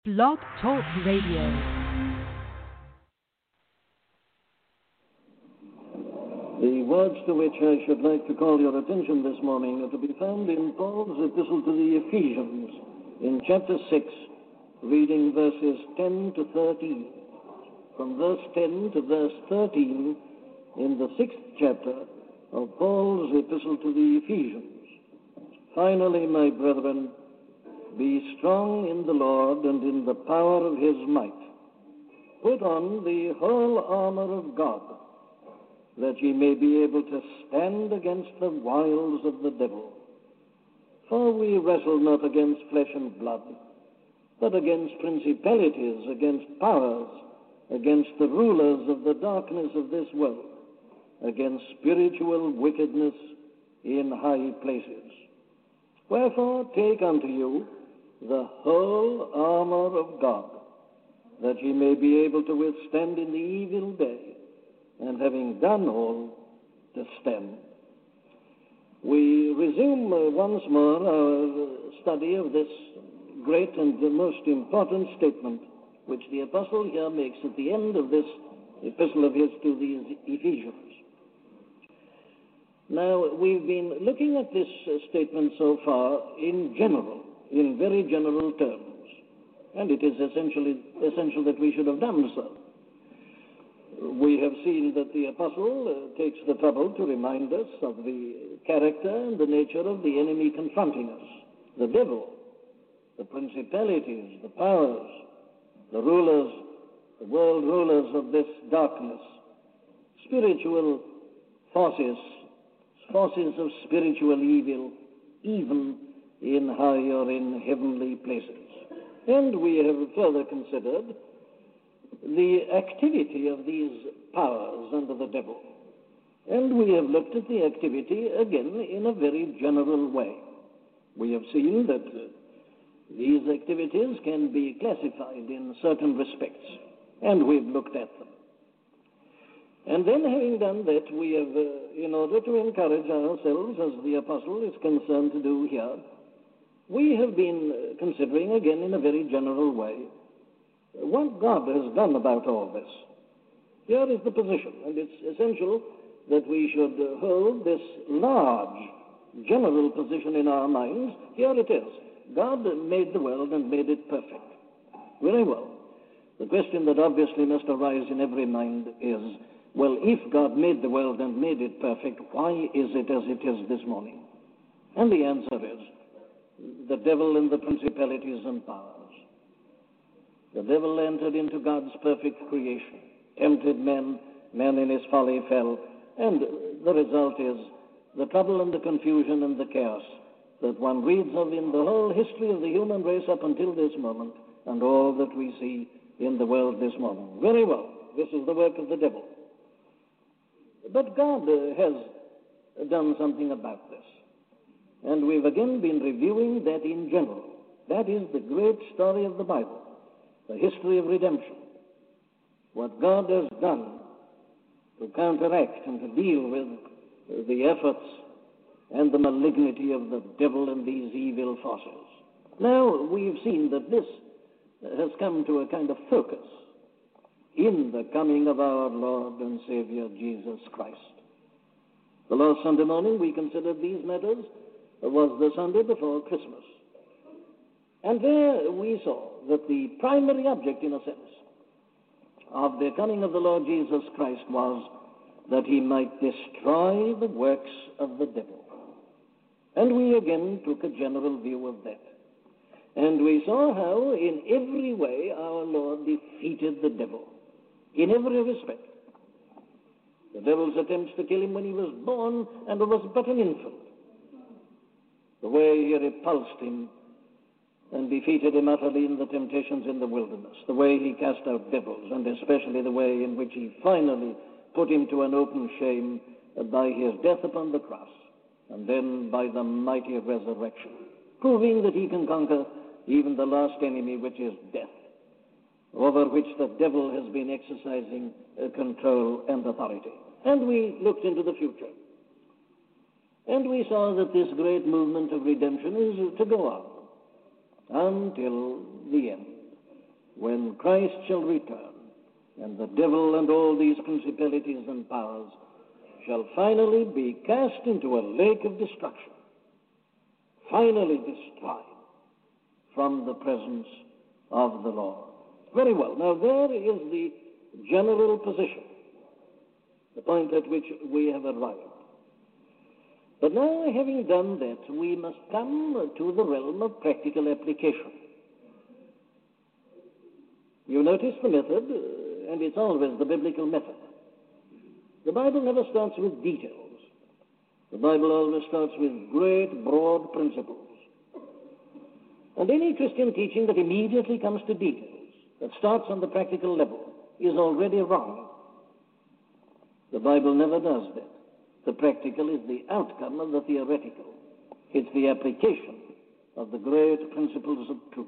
Blog Talk Radio. The words to which I should like to call your attention this morning are to be found in Paul's epistle to the Ephesians, in chapter 6, reading verses 10 to 13. From verse 10 to verse 13 in the 6th chapter of Paul's epistle to the Ephesians. Finally, my brethren, be strong in the Lord and in the power of his might. Put on the whole armor of God, that ye may be able to stand against the wiles of the devil. For we wrestle not against flesh and blood, but against principalities, against powers, against the rulers of the darkness of this world, against spiritual wickedness in high places. Wherefore take unto you the whole armor of God, that ye may be able to withstand in the evil day, and having done all, to stand. We resume once more our study of this great and the most important statement which the apostle here makes at the end of this epistle of his to the Ephesians. Now, we've been looking at this statement so far in general, in very general terms, and it is essential that we should have done so. We have seen that the apostle takes the trouble to remind us of the character and the nature of the enemy confronting us, the devil, the principalities, the powers, the rulers, the world rulers of this darkness, spiritual forces of spiritual evil, even in high or in heavenly places. And we have further considered the activity of these powers under the devil. And we have looked at the activity again in a very general way. We have seen that these activities can be classified in certain respects, and we've looked at them. And then, having done that, we have, in order to encourage ourselves, as the apostle is concerned to do here, we have been considering again in a very general way what God has done about all this. Here is the position, and it's essential that we should hold this large, general position in our minds. Here it is. God made the world and made it perfect. Very well. The question that obviously must arise in every mind is, well, if God made the world and made it perfect, why is it as it is this morning? And the answer is, the devil and the principalities and powers. The devil entered into God's perfect creation, tempted man in his folly fell, and the result is the trouble and the confusion and the chaos that one reads of in the whole history of the human race up until this moment, and all that we see in the world this morning. Very well, this is the work of the devil. But God has done something about this. And we've again been reviewing that in general. That is the great story of the Bible, the history of redemption. What God has done to counteract and to deal with the efforts and the malignity of the devil and these evil forces. Now, we've seen that this has come to a kind of focus in the coming of our Lord and Savior Jesus Christ. The last Sunday morning we considered these matters. It was the Sunday before Christmas. And there we saw that the primary object, in a sense, of the coming of the Lord Jesus Christ was that he might destroy the works of the devil. And we again took a general view of that. And we saw how in every way our Lord defeated the devil. In every respect. The devil's attempts to kill him when he was born and was but an infant. The way he repulsed him and defeated him utterly in the temptations in the wilderness. The way he cast out devils, and especially the way in which he finally put him to an open shame by his death upon the cross, and then by the mighty resurrection, proving that he can conquer even the last enemy, which is death, over which the devil has been exercising control and authority. And we looked into the future. And we saw that this great movement of redemption is to go on until the end. when Christ shall return, and the devil and all these principalities and powers shall finally be cast into a lake of destruction, finally destroyed from the presence of the Lord. Very well. Now there is the general position, the point at which we have arrived. But now, having done that, we must come to the realm of practical application. You notice the method, and it's always the biblical method. The Bible never starts with details. The Bible always starts with great, broad principles. And any Christian teaching that immediately comes to details, that starts on the practical level, is already wrong. The Bible never does that. The practical is the outcome of the theoretical. It's the application of the great principles of truth.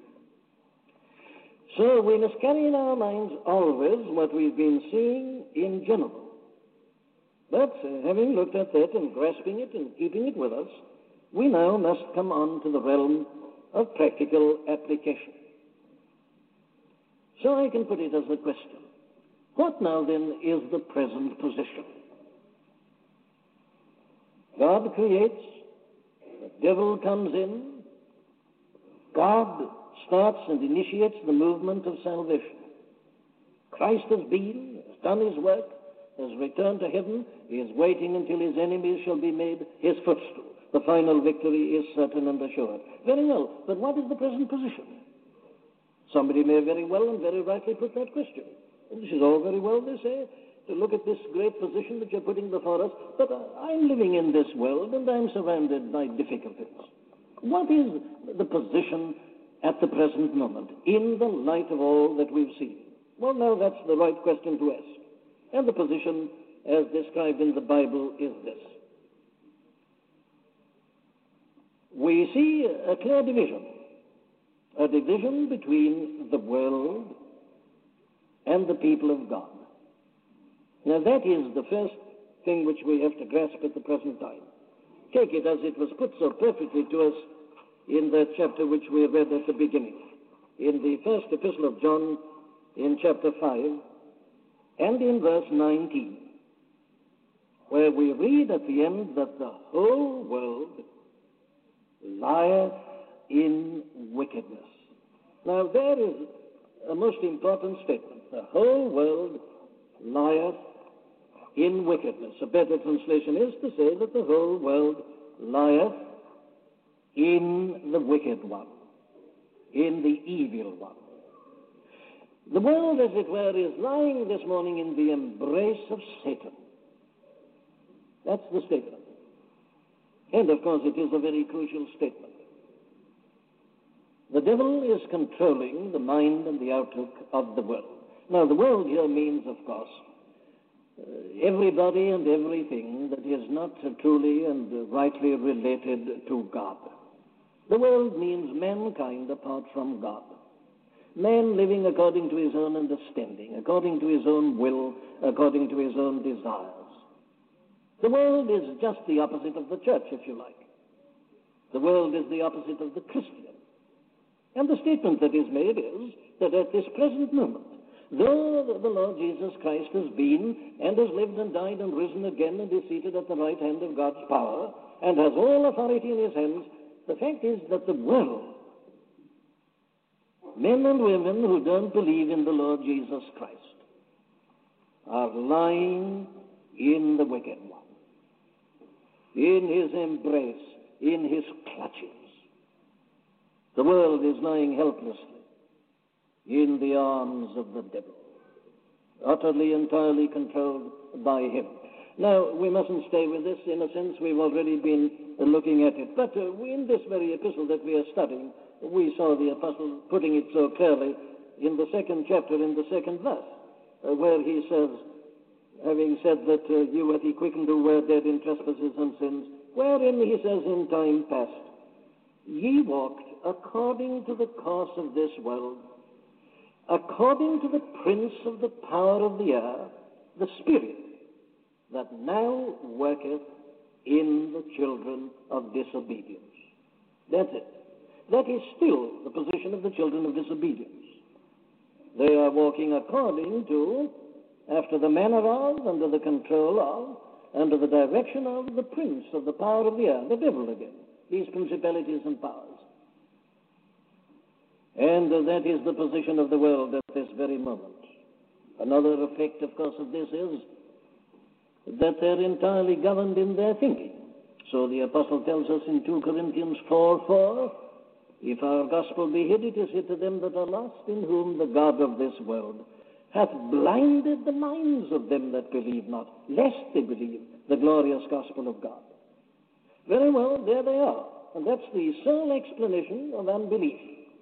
So we must carry in our minds always what we've been seeing in general. But having looked at that and grasping it and keeping it with us, we now must come on to the realm of practical application. So I can put it as a question. What now then is the present position? God creates, the devil comes in, God starts and initiates the movement of salvation. Christ has done his work, has returned to heaven, he is waiting until his enemies shall be made his footstool. The final victory is certain and assured. Very well, but what is the present position? Somebody may very well and very rightly put that question. And this is all very well, they say, to look at this great position that you're putting before us, but I'm living in this world and I'm surrounded by difficulties. What is the position at the present moment in the light of all that we've seen? Well, now that's the right question to ask. And the position as described in the Bible is this. We see a clear division, a division between the world and the people of God. Now that is the first thing which we have to grasp at the present time. Take it as it was put so perfectly to us in that chapter which we read at the beginning, in the first epistle of John, in chapter 5, and in verse 19, where we read at the end that the whole world lieth in wickedness. Now there is a most important statement. The whole world lieth in wickedness. A better translation is to say that the whole world lieth in the wicked one, in the evil one. The world, as it were, is lying this morning in the embrace of Satan. That's the statement. And, of course, it is a very crucial statement. The devil is controlling the mind and the outlook of the world. Now, the world here means, of course, everybody and everything that is not truly and rightly related to God. The world means mankind apart from God. Man living according to his own understanding, according to his own will, according to his own desires. The world is just the opposite of the church, if you like. The world is the opposite of the Christian. And the statement that is made is that at this present moment, though the Lord Jesus Christ has been and has lived and died and risen again and is seated at the right hand of God's power and has all authority in his hands, the fact is that the world, men and women who don't believe in the Lord Jesus Christ, are lying in the wicked one, in his embrace, in his clutches. The world is lying helplessly in the arms of the devil, utterly, entirely controlled by him. Now, we mustn't stay with this. In a sense, we've already been looking at it. But in this very epistle that we are studying, we saw the apostle putting it so clearly in the second chapter, in the second verse, where he says, having said that you hath he quickened who were dead in trespasses and sins, wherein he says in time past, ye walked according to the course of this world, according to the prince of the power of the air, the spirit that now worketh in the children of disobedience. That's it. That is still the position of the children of disobedience. walking according to, after the manner of, under the control of, under the direction of the prince of the power of the air, the devil again, these principalities and powers. And that is the position of the world at this very moment. Another effect, of course, of this is that they're entirely governed in their thinking. So the apostle tells us in 2 Corinthians 4:4, if our gospel be hid, it is hid to them that are lost, in whom the God of this world hath blinded the minds of them that believe not, lest they believe the glorious gospel of God. Very well, there they are. And that's the sole explanation of unbelief.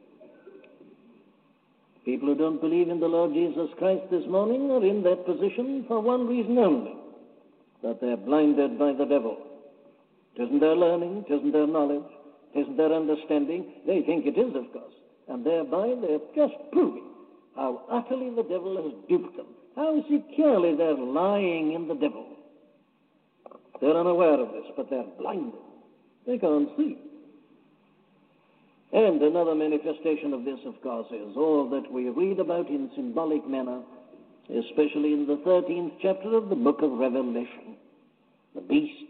People who don't believe in the Lord Jesus Christ this morning are in that position for one reason only, that they're blinded by the devil. It isn't their learning, it isn't their knowledge, it isn't their understanding. They think it is, of course. And thereby they're just proving how utterly the devil has duped them, how securely they're lying in the devil. They're unaware of this, but they're blinded. They can't see. And another manifestation of this, of course, is all that we read about in symbolic manner, especially in the 13th chapter of the book of Revelation. The beasts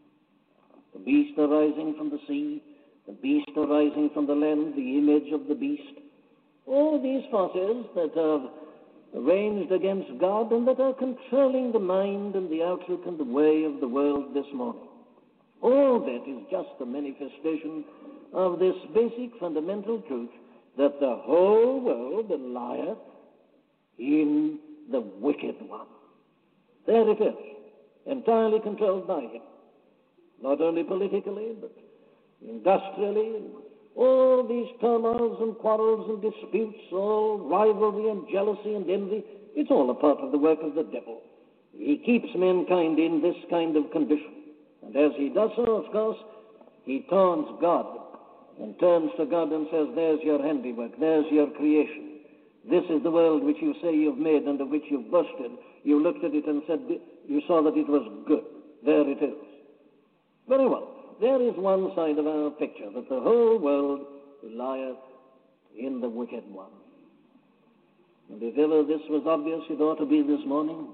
arising from the sea, the beast arising from the land, the image of the beast. All these forces that are arranged against God and that are controlling the mind and the outlook and the way of the world this morning. All that is just a manifestation of this basic fundamental truth that the whole world lieth in the wicked one. There it is, entirely controlled by him. Not only politically, but industrially, and all these turmoils and quarrels and disputes, all rivalry and jealousy and envy, it's all a part of the work of the devil. He keeps mankind in this kind of condition. And as he does so, of course, he taunts God and turns to God and says, there's your handiwork, there's your creation. This is the world which you say you've made and of which you've boasted. You looked at it and said, you saw that it was good. There it is. Very well. There is one side of our picture, that the whole world lieth in the wicked one. And if ever this was obvious, it ought to be this morning.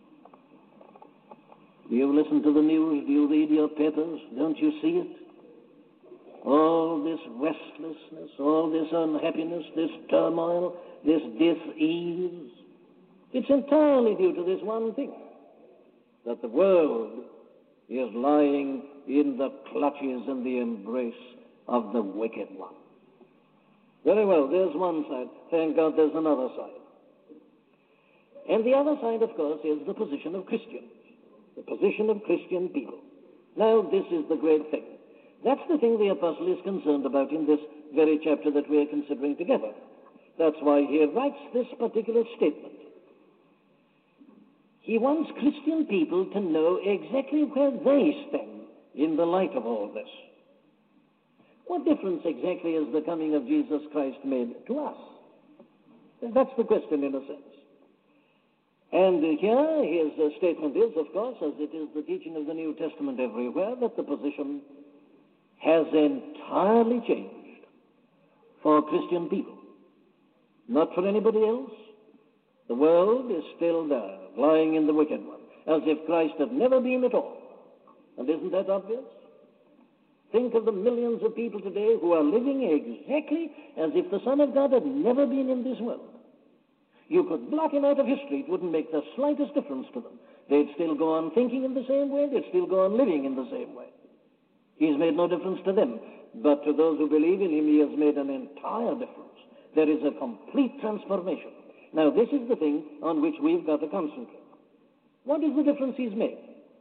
Do you listen to the news? Do you read your papers? Don't you see it? All this restlessness, all this unhappiness, this turmoil, this dis-ease, it's entirely due to this one thing, that the world is lying in the clutches and the embrace of the wicked one. Very well, there's one side. Thank God there's another side. And the other side, of course, is the position of Christians, the position of Christian people. Now, this is the great thing. That's the thing the apostle is concerned about in this very chapter that we are considering together. That's why he writes this particular statement. He wants Christian people to know exactly where they stand in the light of all this. What difference exactly has the coming of Jesus Christ made to us? That's the question in a sense. And here his statement is, of course, as it is the teaching of the New Testament everywhere, that the position has entirely changed for Christian people. Not for anybody else. The world is still there, lying in the wicked one, as if Christ had never been at all. And isn't that obvious? Think of the millions of people today who are living exactly as if the Son of God had never been in this world. You could block him out of history. It wouldn't make the slightest difference to them. They'd still go on thinking in the same way. They'd still go on living in the same way. He's made no difference to them. But to those who believe in him, he has made an entire difference. There is a complete transformation. Now, this is the thing on which we've got to concentrate. What is the difference he's made?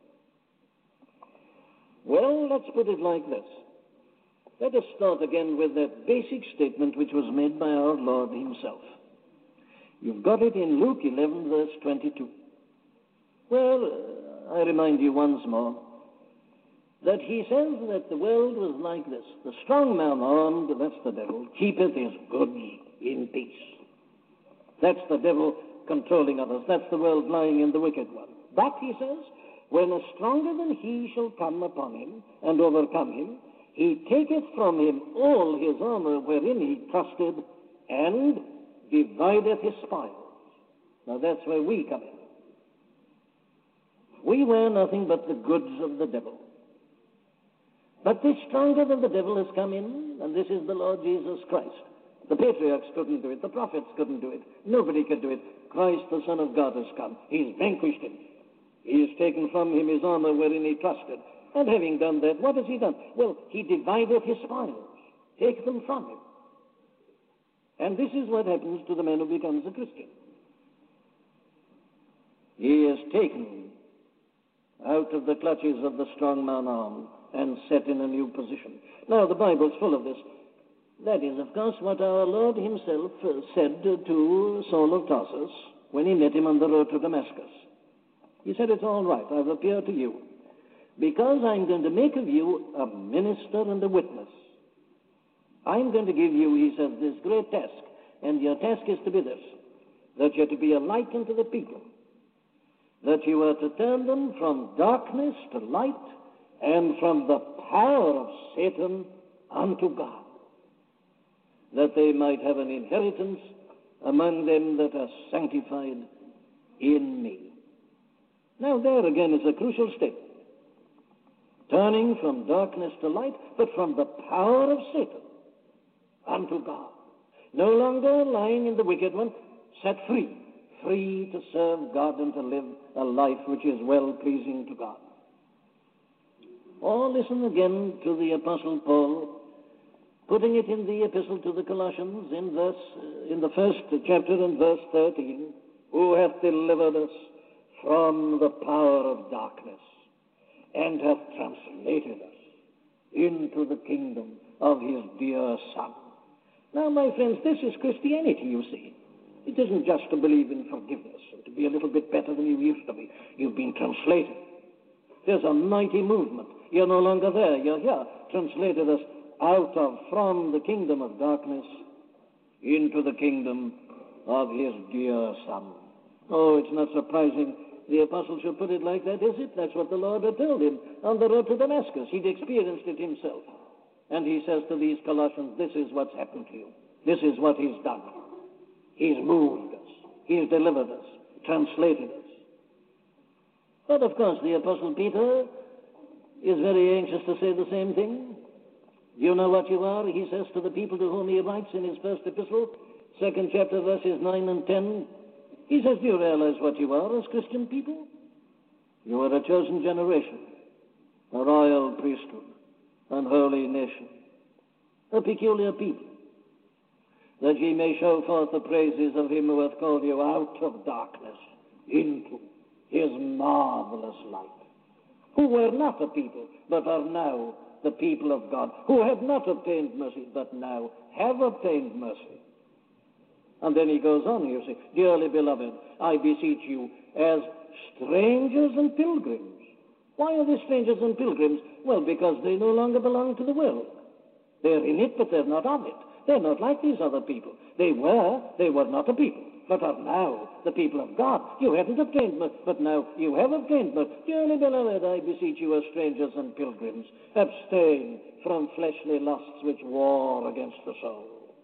Well, let's put it like this. Let us start again with that basic statement which was made by our Lord himself. You've got it in Luke 11, verse 22. Well, I remind you once more that he says that the world was like this. The strong man armed, that's the devil, keepeth his goods in peace. That's the devil controlling others. That's the world lying in the wicked one. But, he says, when a stronger than he shall come upon him and overcome him, he taketh from him all his armor wherein he trusted, and divideth his spoil. Now that's where we come in. We were nothing but the goods of the devil. But this stronger than the devil has come in, and this is the Lord Jesus Christ. The patriarchs couldn't do it. The prophets couldn't do it. Nobody could do it. Christ, the Son of God, has come. He's vanquished him. He has taken from him his armor wherein he trusted. And having done that, what has he done? Well, he divided his spoils, take them from him. And this is what happens to the man who becomes a Christian. He is taken out of the clutches of the strongman arm and set in a new position. Now, the Bible's full of this. That is, of course, what our Lord himself said to Saul of Tarsus when he met him on the road to Damascus. He said, it's all right, I've appeared to you, because I'm going to make of you a minister and a witness. I'm going to give you, he says, this great task, and your task is to be this, that you're to be a light unto the people, that you are to turn them from darkness to light, and from the power of Satan unto God, that they might have an inheritance among them that are sanctified in me. Now there again is a crucial statement. Turning from darkness to light, but from the power of Satan unto God. No longer lying in the wicked one, set free. Free to serve God and to live a life which is well-pleasing to God. Or listen again to the Apostle Paul, putting it in the epistle to the Colossians in the first chapter and verse 13, who hath delivered us from the power of darkness and hath translated us into the kingdom of his dear Son. Now, my friends, this is Christianity, you see. It isn't just to believe in forgiveness and to be a little bit better than you used to be. You've been translated. There's a mighty movement. You're no longer there. You're here. Translated us from the kingdom of darkness into the kingdom of his dear Son. Oh, it's not surprising the apostle should put it like that, is it? That's what the Lord had told him on the road to Damascus. He'd experienced it himself. And he says to these Colossians, this is what's happened to you. This is what he's done. He's moved us. He's delivered us, translated us. But of course, the Apostle Peter is very anxious to say the same thing. You know what you are, he says to the people to whom he writes in his first epistle, 2nd chapter, verses 9 and 10. He says, do you realize what you are as Christian people? You are a chosen generation, a royal priesthood, an holy nation, a peculiar people, that ye may show forth the praises of him who hath called you out of darkness into his marvelous light, who were not a people, but are now the people of God, who have not obtained mercy, but now have obtained mercy. And then he goes on, you see, dearly beloved, I beseech you, as strangers and pilgrims. Why are they strangers and pilgrims? Well, because they no longer belong to the world. They're in it, but they're not of it. They're not like these other people. They were not a people, but are now the people of God. You hadn't obtained much, but now you have obtained much. Dearly beloved, I beseech you as strangers and pilgrims, abstain from fleshly lusts which war against the soul.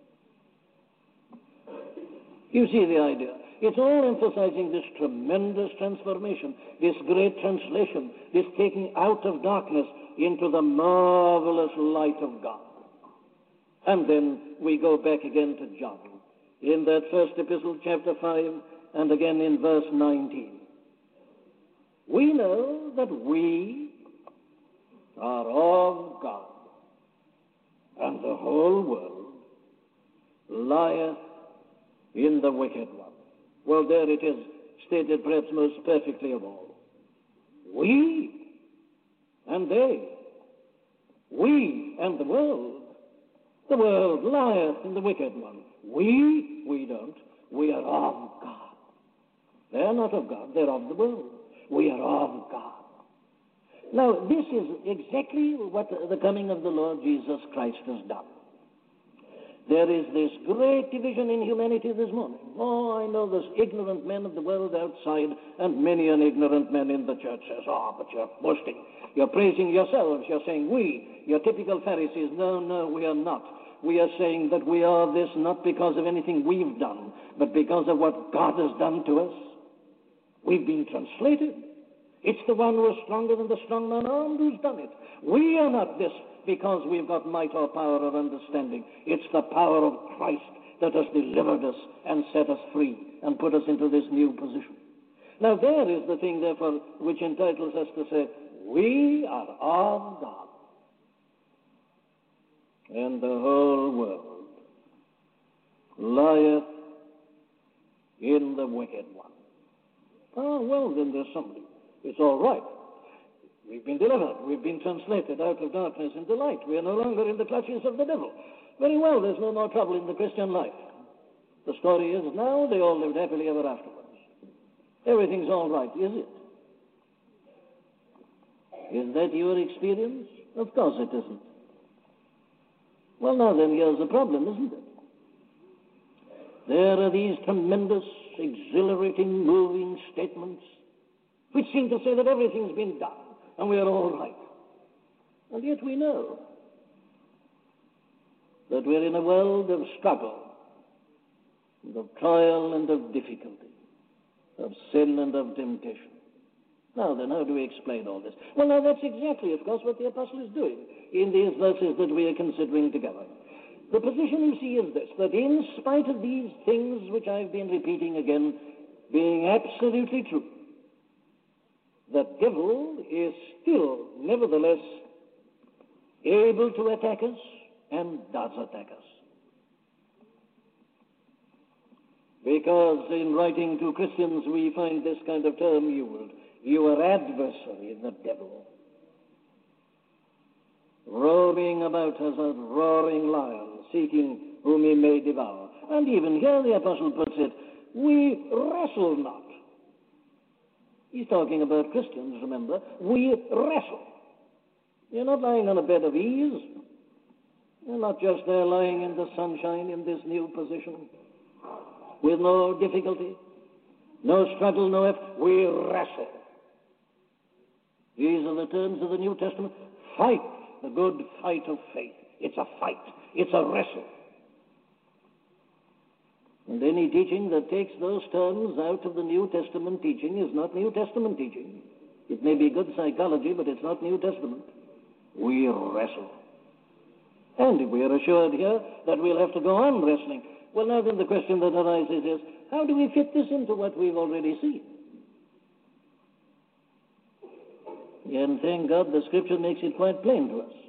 You see the idea. It's all emphasizing this tremendous transformation, this great translation, this taking out of darkness into the marvelous light of God. And then we go back again to John, in that first epistle, chapter 5, and again in verse 19. We know that we are of God, and the whole world lieth in the wicked one. Well, there it is, stated perhaps most perfectly of all. We and they, we and the world. The world lieth in the wicked one. We don't. We are of God. They're not of God, they're of the world. We are of God. Now, this is exactly what the coming of the Lord Jesus Christ has done. There is this great division in humanity this morning. Oh, I know there's ignorant men of the world outside, and many an ignorant man in the church says, but you're boasting. You're praising yourselves. You're saying we, you're typical Pharisees. No, we are not. we are saying that we are this not because of anything we've done, but because of what God has done to us. We've been translated. It's the one who is stronger than the strong man armed who's done it. We are not this because we've got might or power or understanding. It's the power of Christ that has delivered us and set us free and put us into this new position. Now there is the thing, therefore, which entitles us to say, we are of God, and the whole world lieth in the wicked one. Oh, well, then there's somebody. It's all right. We've been delivered. We've been translated out of darkness into light. We are no longer in the clutches of the devil. Very well, there's no more trouble in the Christian life. The story is now they all lived happily ever afterwards. Everything's all right, is it? Is that your experience? Of course it isn't. Well, now then, here's the problem, isn't it? There are these tremendous, exhilarating, moving statements which seem to say that everything's been done and we are all right. And yet we know that we're in a world of struggle, and of trial and of difficulty, of sin and of temptation. Now then, how do we explain all this? Well, now that's exactly, of course, what the apostle is doing in these verses that we are considering together. The position, you see, is this, that in spite of these things which I've been repeating again being absolutely true, the devil is still, nevertheless, able to attack us and does attack us. Because in writing to Christians we find this kind of term used. Your adversary, the devil, roaming about as a roaring lion, seeking whom he may devour. And even here the apostle puts it, we wrestle not. He's talking about Christians, remember. We wrestle. You're not lying on a bed of ease. You're not just there lying in the sunshine in this new position with no difficulty, no struggle, no effort. We wrestle. These are the terms of the New Testament. Fight the good fight of faith. It's a fight. It's a wrestle. And any teaching that takes those terms out of the New Testament teaching is not New Testament teaching. It may be good psychology, but it's not New Testament. We wrestle. And we are assured here that we'll have to go on wrestling. Well, now then the question that arises is, how do we fit this into what we've already seen? And thank God the Scripture makes it quite plain to us.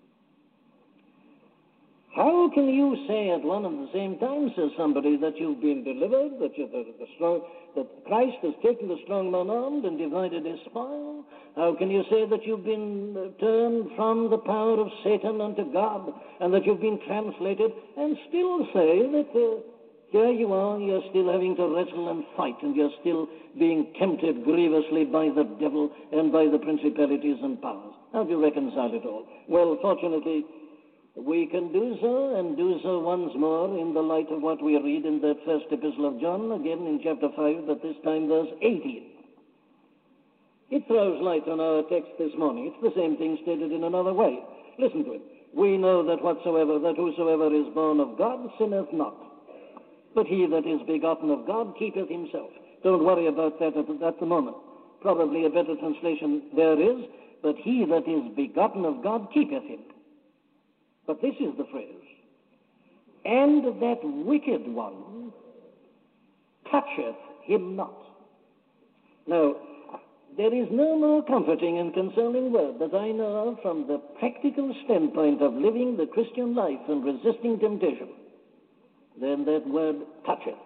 How can you say at one and the same time, says somebody, that you've been delivered, that that Christ has taken the strong man armed and divided his spoil? How can you say that you've been turned from the power of Satan unto God, and that you've been translated, and still say that here you are, you're still having to wrestle and fight, and you're still being tempted grievously by the devil and by the principalities and powers? How do you reconcile it all? Well, fortunately, we can do so, and do so once more in the light of what we read in that first epistle of John, again in chapter 5, but this time verse 18. It throws light on our text this morning. It's the same thing stated in another way. Listen to it. We know that whosoever is born of God sinneth not. But he that is begotten of God keepeth himself. Don't worry about that at the moment. Probably a better translation there is, but he that is begotten of God keepeth him. But this is the phrase, and that wicked one toucheth him not. Now, there is no more comforting and consoling word that I know of from the practical standpoint of living the Christian life and resisting temptation than that word toucheth.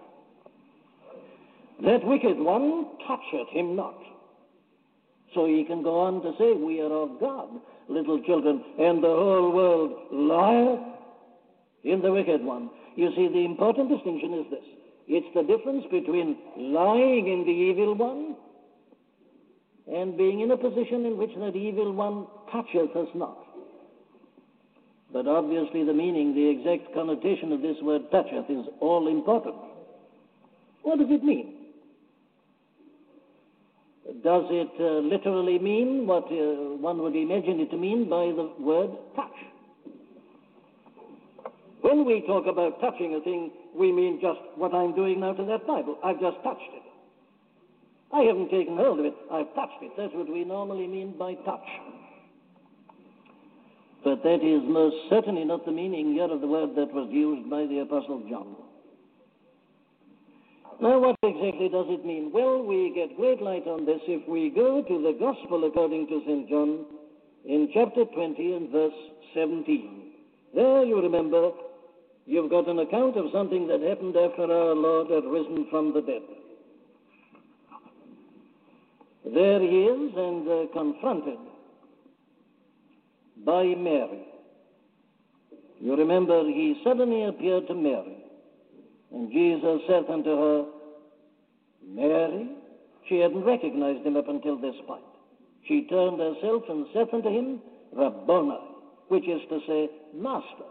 That wicked one toucheth him not. So he can go on to say, we are of God, little children, and the whole world lieth in the wicked one. You see, the important distinction is this. It's the difference between lying in the evil one and being in a position in which that evil one toucheth us not. But obviously the meaning, the exact connotation of this word toucheth is all important. What does it mean? Does it literally mean what one would imagine it to mean by the word touch? When we talk about touching a thing, we mean just what I'm doing now to that Bible. I've just touched it. I haven't taken hold of it. I've touched it. That's what we normally mean by touch. But that is most certainly not the meaning here of the word that was used by the Apostle John. Now, what exactly does it mean? Well, we get great light on this if we go to the Gospel according to St. John in chapter 20 and verse 17. There, you remember, you've got an account of something that happened after our Lord had risen from the dead. There he is, and confronted by Mary. You remember, he suddenly appeared to Mary, and Jesus said unto her, Mary. She hadn't recognized him up until this point. She turned herself and said unto him, Rabboni, which is to say, Master.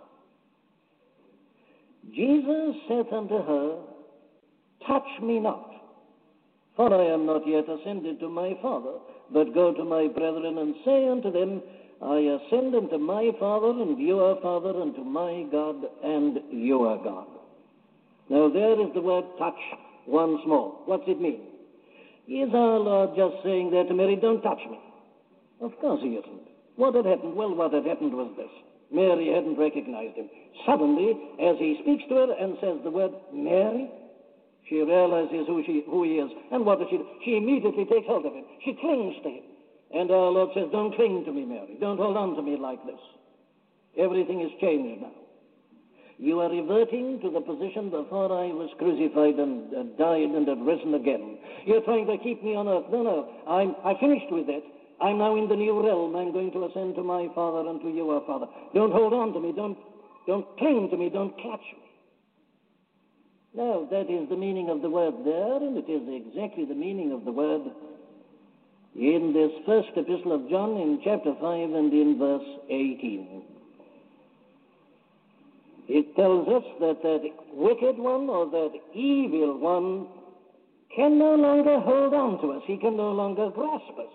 Jesus said unto her, Touch me not, for I am not yet ascended to my Father, but go to my brethren and say unto them, I ascend unto my Father and your Father, and to my God and your God. Now there is the word touch once more. What's it mean? Is our Lord just saying there to Mary, don't touch me? Of course he isn't. What had happened? Well, what had happened was this. Mary hadn't recognized him. Suddenly, as he speaks to her and says the word Mary, she realizes who he is. And what does she do? She immediately takes hold of him. She clings to him. And our Lord says, don't cling to me, Mary. Don't hold on to me like this. Everything is changed now. You are reverting to the position before I was crucified and died and had risen again. You're trying to keep me on earth. No. I finished with it. I'm now in the new realm. I'm going to ascend to my Father and to your Father. Don't hold on to me. Don't cling to me. Don't catch me. Now, that is the meaning of the word there, and it is exactly the meaning of the word in this first epistle of John in chapter 5 and in verse 18. It tells us that that wicked one or that evil one can no longer hold on to us. He can no longer grasp us.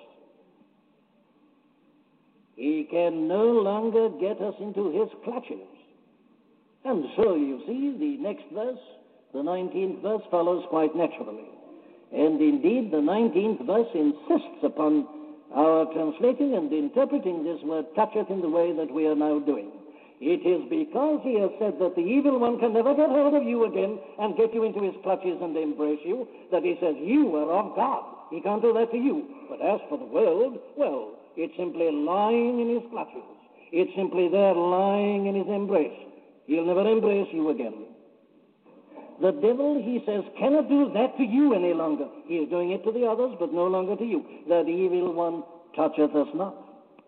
He can no longer get us into his clutches. And so, you see, the next verse, the 19th verse, follows quite naturally. And indeed, the 19th verse insists upon our translating and interpreting this word toucheth in the way that we are now doing. It is because he has said that the evil one can never get hold of you again and get you into his clutches and embrace you, that he says you are of God. He can't do that to you. But as for the world, well, it's simply lying in his clutches. It's simply there lying in his embrace. He'll never embrace you again. The devil, he says, cannot do that to you any longer. He is doing it to the others, but no longer to you. That evil one toucheth us not.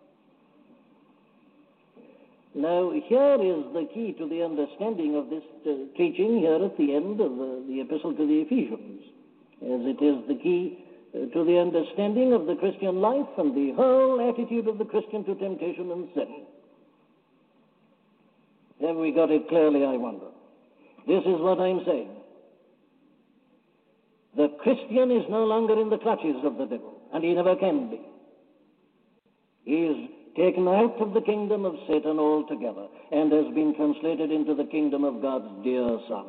Now, here is the key to the understanding of this teaching here at the end of the epistle to the Ephesians, as it is the key to the understanding of the Christian life and the whole attitude of the Christian to temptation and sin. Have we got it clearly, I wonder? This is what I'm saying. The Christian is no longer in the clutches of the devil, and he never can be. He is taken out of the kingdom of Satan altogether and has been translated into the kingdom of God's dear Son.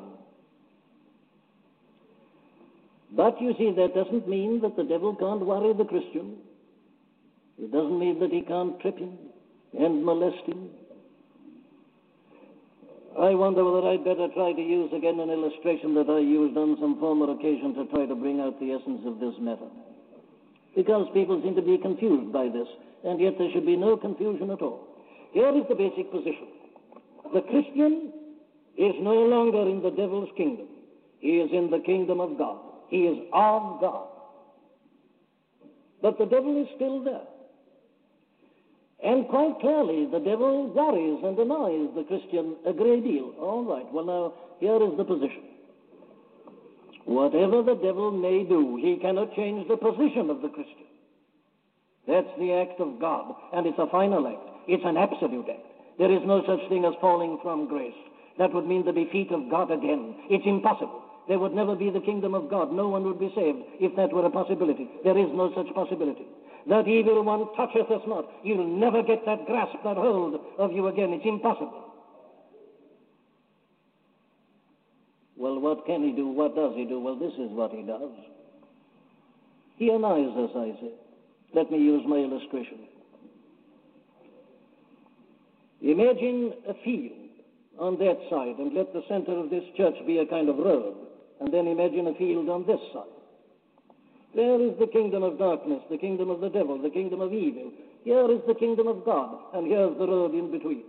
But you see, that doesn't mean that the devil can't worry the Christian. It doesn't mean that he can't trip him and molest him. I wonder whether I'd better try to use again an illustration that I used on some former occasion to try to bring out the essence of this matter. Because people seem to be confused by this, and yet there should be no confusion at all. Here is the basic position. The Christian is no longer in the devil's kingdom. He is in the kingdom of God. He is of God. But the devil is still there. And quite clearly, the devil worries and annoys the Christian a great deal. All right, well now, here is the position. Whatever the devil may do, he cannot change the position of the Christian. That's the act of God, and it's a final act. It's an absolute act. There is no such thing as falling from grace. That would mean the defeat of God again. It's impossible. There would never be the kingdom of God. No one would be saved if that were a possibility. There is no such possibility. That evil one toucheth us not. You'll never get that grasp, that hold of you again. It's impossible. Well, what can he do? What does he do? Well, this is what he does. He annihilates us, I say. Let me use my illustration. Imagine a field on that side, and let the center of this church be a kind of road. And then imagine a field on this side. There is the kingdom of darkness, the kingdom of the devil, the kingdom of evil. Here is the kingdom of God, and here's the road in between.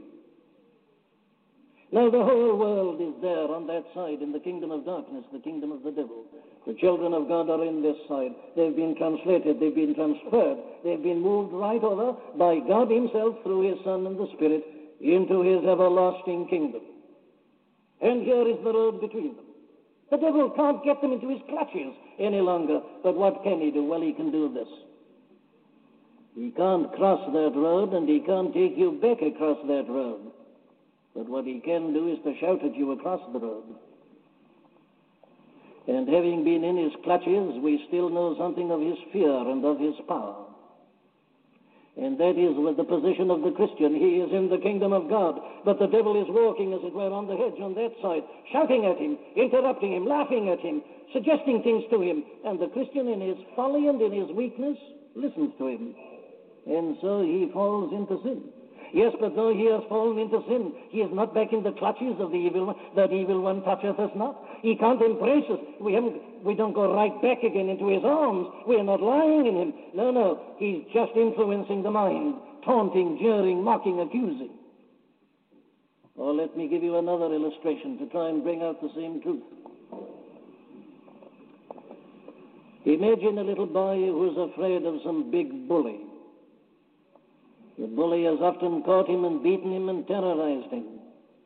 Now the whole world is there on that side, in the kingdom of darkness, the kingdom of the devil. The children of God are in this side. They've been translated, they've been transferred, they've been moved right over by God himself through his Son and the Spirit into his everlasting kingdom. And here is the road between them. The devil can't get them into his clutches any longer, but what can he do? Well, he can do this. He can't cross that road, and he can't take you back across that road. But what he can do is to shout at you across the road. And having been in his clutches, we still know something of his fear and of his power. And that is with the position of the Christian. He is in the kingdom of God, but the devil is walking, as it were, on the hedge on that side, shouting at him, interrupting him, laughing at him, suggesting things to him. And the Christian, in his folly and in his weakness, listens to him. And so he falls into sin. Yes, but though he has fallen into sin, he is not back in the clutches of the evil one. That evil one toucheth us not. He can't embrace us. We don't go right back again into his arms. We are not lying in him. No. He's just influencing the mind, taunting, jeering, mocking, accusing. Or let me give you another illustration to try and bring out the same truth. Imagine a little boy who's afraid of some big bully. The bully has often caught him and beaten him and terrorized him.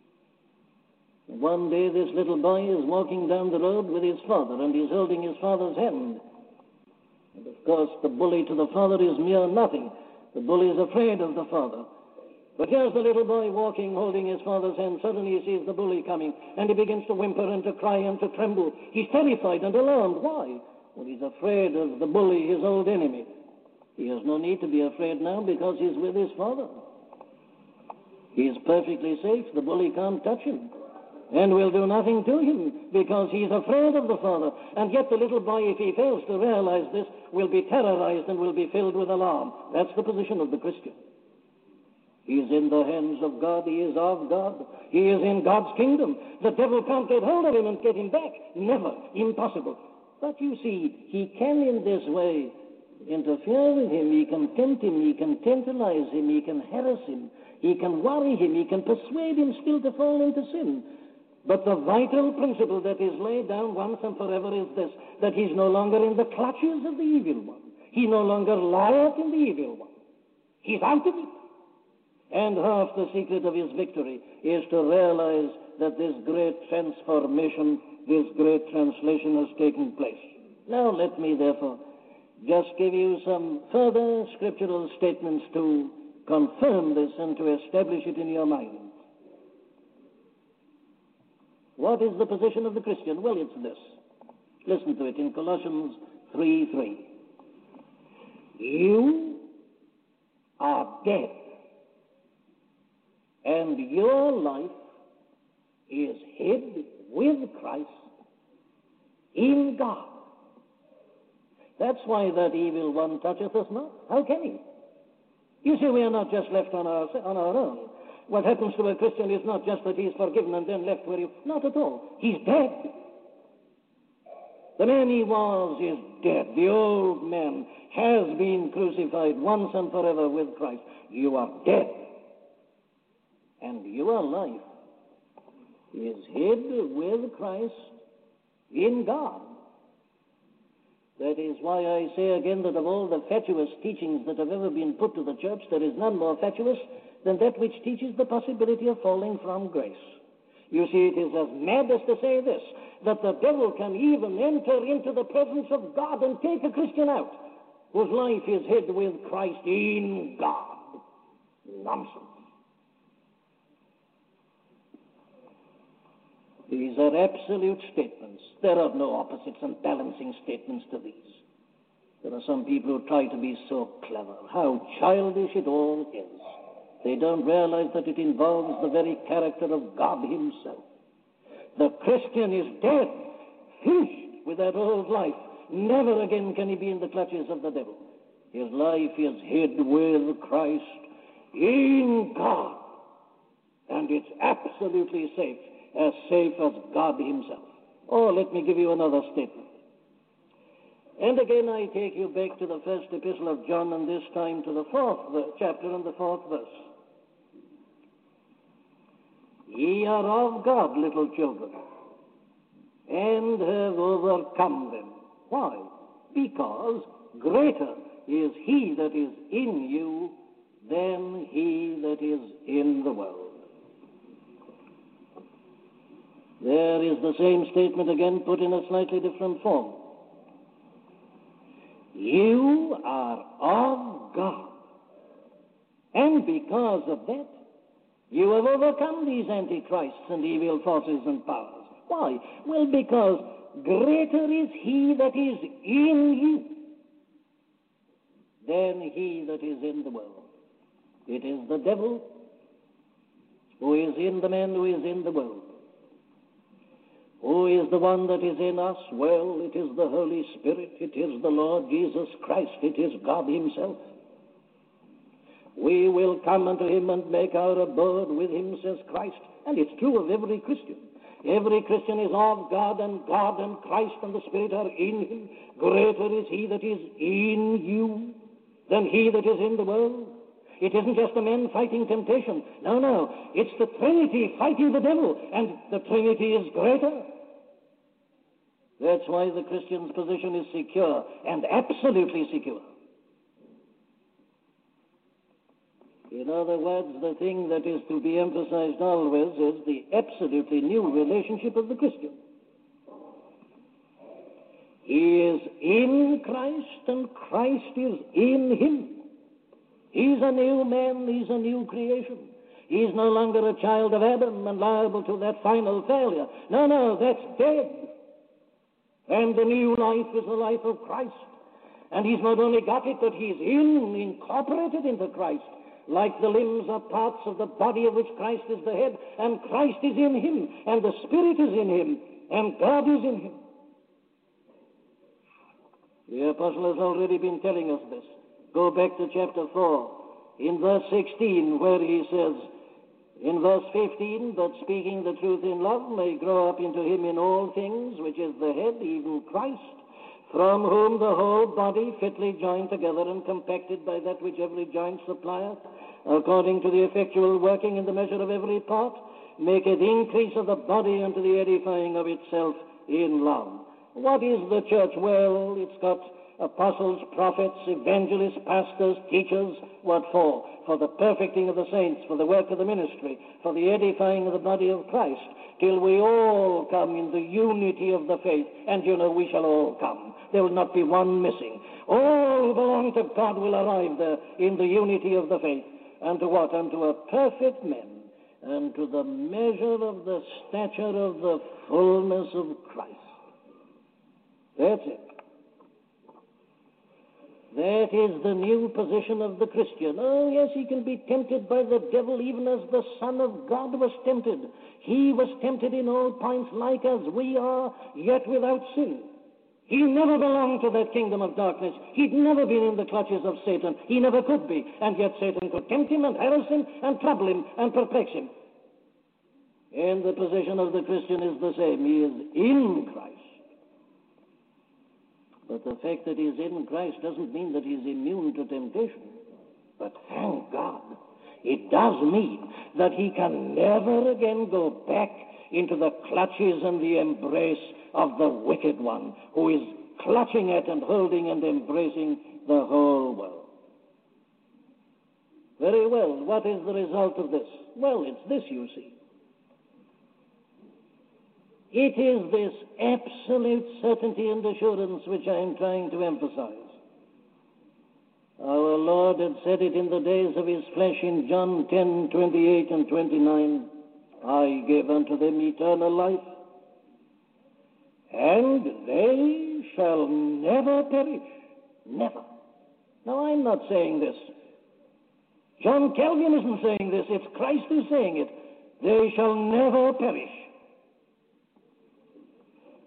One day this little boy is walking down the road with his father, and he's holding his father's hand. And of course the bully to the father is mere nothing. The bully is afraid of the father. But here's the little boy walking, holding his father's hand. Suddenly he sees the bully coming, and he begins to whimper and to cry and to tremble. He's terrified and alarmed. Why? Well, he's afraid of the bully, his old enemy. He has no need to be afraid now because he's with his father. He is perfectly safe. The bully can't touch him and will do nothing to him because he's afraid of the father. And yet the little boy, if he fails to realize this, will be terrorized and will be filled with alarm. That's the position of the Christian. He is in the hands of God. He is of God. He is in God's kingdom. The devil can't get hold of him and get him back. Never. Impossible. But you see, he can in this way interfere with him. He can tempt him. He can tantalize him. He can harass him. He can worry him. He can persuade him still to fall into sin. But the vital principle that is laid down once and forever is this, that he's no longer in the clutches of the evil one. He no longer lieth in the evil one. He's out of it. And half the secret of his victory is to realize that this great transformation, this great translation has taken place. Now let me therefore just give you some further scriptural statements to confirm this and to establish it in your mind. What is the position of the Christian? Well, it's this. Listen to it in Colossians 3:3. You are dead, and your life is hid with Christ in God. That's why that evil one toucheth us not. How can he? You see, we are not just left on our own. What happens to a Christian is not just that he's forgiven and then left where he... Not at all. He's dead. The man he was is dead. The old man has been crucified once and forever with Christ. You are dead. And your life is hid with Christ in God. That is why I say again that of all the fatuous teachings that have ever been put to the church, there is none more fatuous than that which teaches the possibility of falling from grace. You see, it is as mad as to say this, that the devil can even enter into the presence of God and take a Christian out, whose life is hid with Christ in God. Nonsense. These are absolute statements. There are no opposites and balancing statements to these. There are some people who try to be so clever. How childish it all is. They don't realize that it involves the very character of God himself. The Christian is dead, finished with that old life. Never again can he be in the clutches of the devil. His life is hid with Christ in God. And it's absolutely safe as God himself. Oh, let me give you another statement. And again I take you back to the first epistle of John, and this time to the 4th chapter and the 4th verse. Ye are of God, little children, and have overcome them. Why? Because greater is he that is in you than he that is in the world. There is the same statement again put in a slightly different form. You are of God, and because of that, you have overcome these antichrists and evil forces and powers. Why? Well, because greater is he that is in you than he that is in the world. It is the devil who is in the man who is in the world. Who is the one that is in us? Well, it is the Holy Spirit. It is the Lord Jesus Christ. It is God himself. We will come unto him and make our abode with him, says Christ. And it's true of every Christian. Every Christian is of God and Christ and the Spirit are in him. Greater is he that is in you than he that is in the world. It isn't just a man fighting temptation. No. It's the Trinity fighting the devil, and the Trinity is greater. That's why the Christian's position is secure and absolutely secure. In other words, the thing that is to be emphasized always is the absolutely new relationship of the Christian. He is in Christ, and Christ is in him. He's a new man, he's a new creation. He's no longer a child of Adam and liable to that final failure. No, that's dead. And the new life is the life of Christ. And he's not only got it, but he's incorporated into Christ. Like the limbs are parts of the body of which Christ is the head, and Christ is in him, and the Spirit is in him, and God is in him. The apostle has already been telling us this. Go back to chapter 4, in verse 16, where he says, in verse 15, but speaking the truth in love may grow up into him in all things, which is the head, even Christ, from whom the whole body, fitly joined together and compacted by that which every joint supplieth, according to the effectual working in the measure of every part, maketh increase of the body unto the edifying of itself in love. What is the church? Well, it's got apostles, prophets, evangelists, pastors, teachers. What for? For the perfecting of the saints, for the work of the ministry, for the edifying of the body of Christ, till we all come in the unity of the faith. And we shall all come. There will not be one missing. All who belong to God will arrive there in the unity of the faith. Unto what? Unto a perfect man, and to the measure of the stature of the fullness of Christ. That's it. That is the new position of the Christian. Oh, yes, he can be tempted by the devil even as the Son of God was tempted. He was tempted in all points like as we are, yet without sin. He never belonged to that kingdom of darkness. He'd never been in the clutches of Satan. He never could be. And yet Satan could tempt him and harass him and trouble him and perplex him. And the position of the Christian is the same. He is in Christ. But the fact that he's in Christ doesn't mean that he's immune to temptation. But thank God, it does mean that he can never again go back into the clutches and the embrace of the wicked one, who is clutching at and holding and embracing the whole world. Very well, what is the result of this? Well, it's this, you see. It is this absolute certainty and assurance which I am trying to emphasize. Our Lord had said it in the days of his flesh in John 10:28 and 29. I gave unto them eternal life, and they shall never perish. Never. Now, I'm not saying this. John Calvin isn't saying this. It's Christ who's saying it. They shall never perish.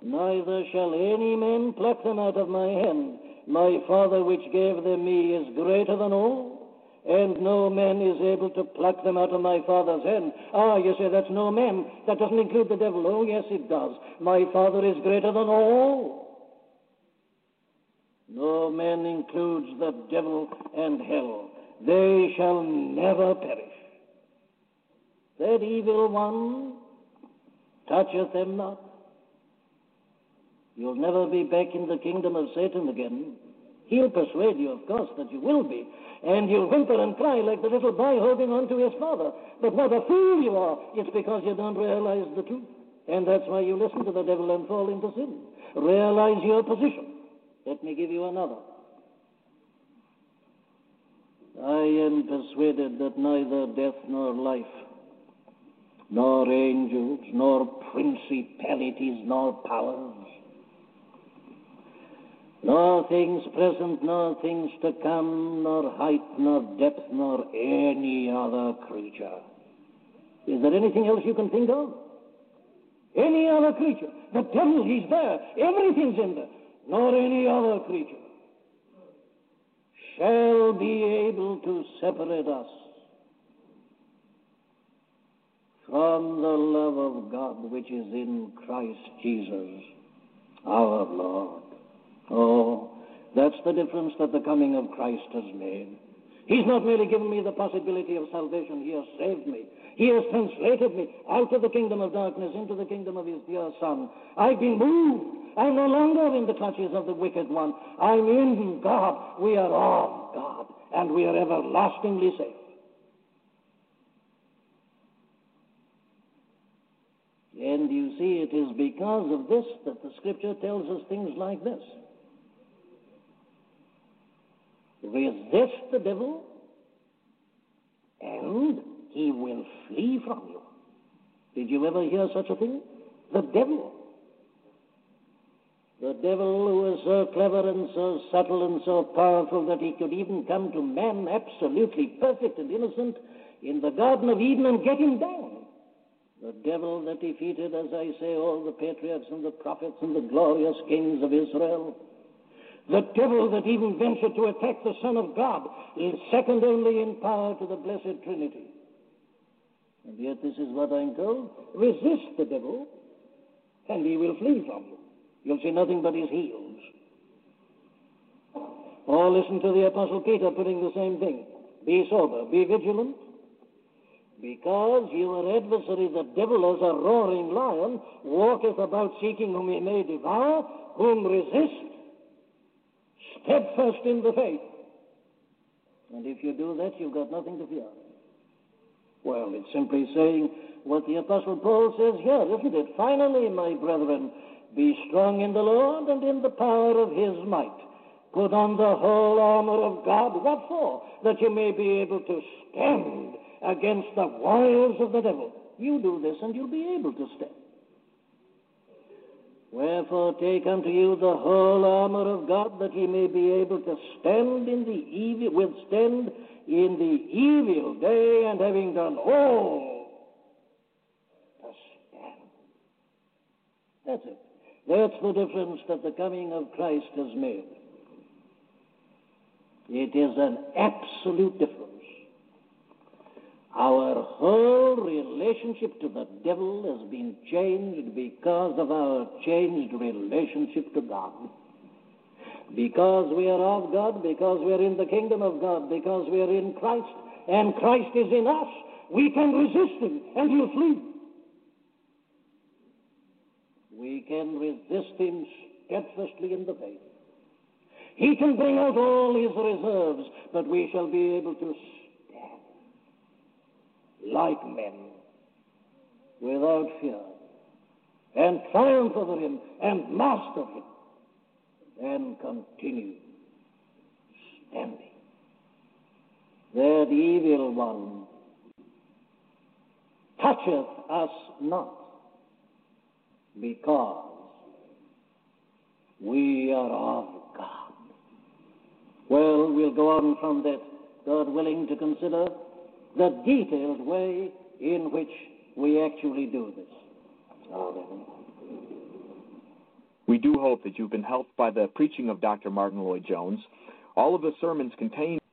neither shall any man pluck them out of my hand. My Father which gave them me is greater than all, and no man is able to pluck them out of my Father's hand. Ah, you say that's no man. That doesn't include the devil. Oh, yes, it does. My Father is greater than all. No man includes the devil and hell. They shall never perish. That evil one toucheth them not. You'll never be back in the kingdom of Satan again. He'll persuade you, of course, that you will be. And you'll whimper and cry like the little boy holding on to his father. But what a fool you are. It's because you don't realize the truth. And that's why you listen to the devil and fall into sin. Realize your position. Let me give you another. I am persuaded that neither death nor life, nor angels, nor principalities, nor powers, nor things present, nor things to come, nor height, nor depth, nor any other creature. Is there anything else you can think of? Any other creature. The devil, he's there. Everything's in there. Nor any other creature shall be able to separate us from the love of God which is in Christ Jesus, our Lord. Oh, that's the difference that the coming of Christ has made. He's not merely given me the possibility of salvation. He has saved me. He has translated me out of the kingdom of darkness into the kingdom of his dear Son. I've been moved. I'm no longer in the clutches of the wicked one. I'm in God. We are of God, and we are everlastingly safe. And you see, it is because of this that the Scripture tells us things like this. Resist the devil, and he will flee from you. Did you ever hear such a thing? The devil. The devil who is so clever and so subtle and so powerful that he could even come to man absolutely perfect and innocent in the Garden of Eden and get him down. The devil that defeated, as I say, all the patriarchs and the prophets and the glorious kings of Israel. The devil that even ventured to attack the Son of God is second only in power to the Blessed Trinity. And yet this is what I'm told. Resist the devil, and he will flee from you. You'll see nothing but his heels. Or listen to the Apostle Peter putting the same thing. Be sober, be vigilant, because your adversary, the devil, as a roaring lion, walketh about seeking whom he may devour, whom resist, steadfast in the faith. And if you do that, you've got nothing to fear. Well, it's simply saying what the Apostle Paul says here, isn't it? Finally, my brethren, be strong in the Lord and in the power of his might. Put on the whole armor of God. What for? That you may be able to stand against the wiles of the devil. You do this and you'll be able to stand. Wherefore take unto you the whole armor of God, that ye may be able to stand in the evil, withstand in the evil day, and having done all, to stand. That's it. That's the difference that the coming of Christ has made. It is an absolute difference. Our whole relationship to the devil has been changed because of our changed relationship to God. Because we are of God, because we are in the kingdom of God, because we are in Christ, and Christ is in us, we can resist him, and he'll flee. We can resist him steadfastly in the faith. He can bring out all his reserves, but we shall be able to stand like men, without fear, and triumph over him, and master him, and continue standing. That evil one toucheth us not, because we are of God. Well, we'll go on from that, God willing, to consider the detailed way in which we actually do this. Amen. We do hope that you've been helped by the preaching of Dr. Martyn Lloyd-Jones. All of the sermons contained